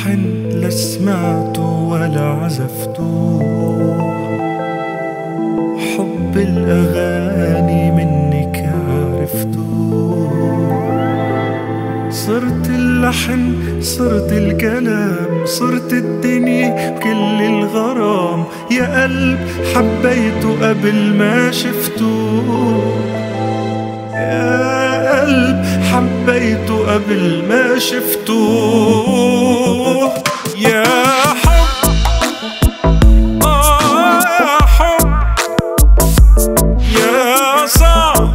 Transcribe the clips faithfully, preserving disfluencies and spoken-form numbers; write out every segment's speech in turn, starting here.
لحن لا سمعته ولا عزفته، حب الأغاني منك عرفته. صرت اللحن صرت الكلام صرت الدنيا كل الغرام، يا قلب حبيته قبل ما شفته، يا قلب حبيته قبل ما شفته. يا حب آه يا حب يا صعب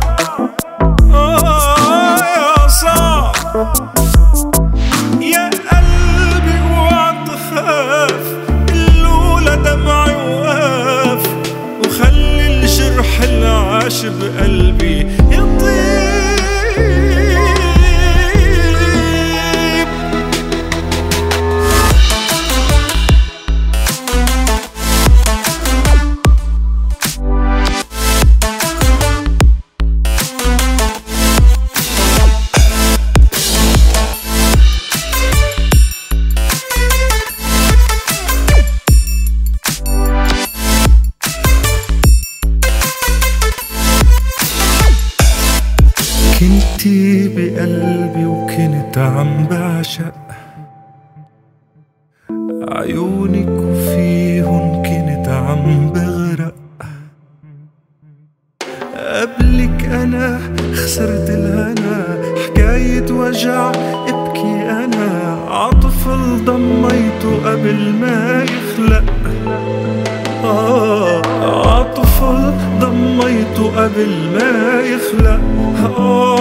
آه يا صعب، يا قلبي اوعى تخاف، اللولة دمعي وقاف، وخلي الجرح العاش بقلبي يطيب. كنتي بقلبي وكنت عم بعشق عيونك، وفيهن كنت عم بغرق. قبلك أنا خسرت الهنا، حكاية وجع ابكي أنا، عطفل ضميته قبل ما يخلق. آه عطفل ضميته قبل ما يخلق. آه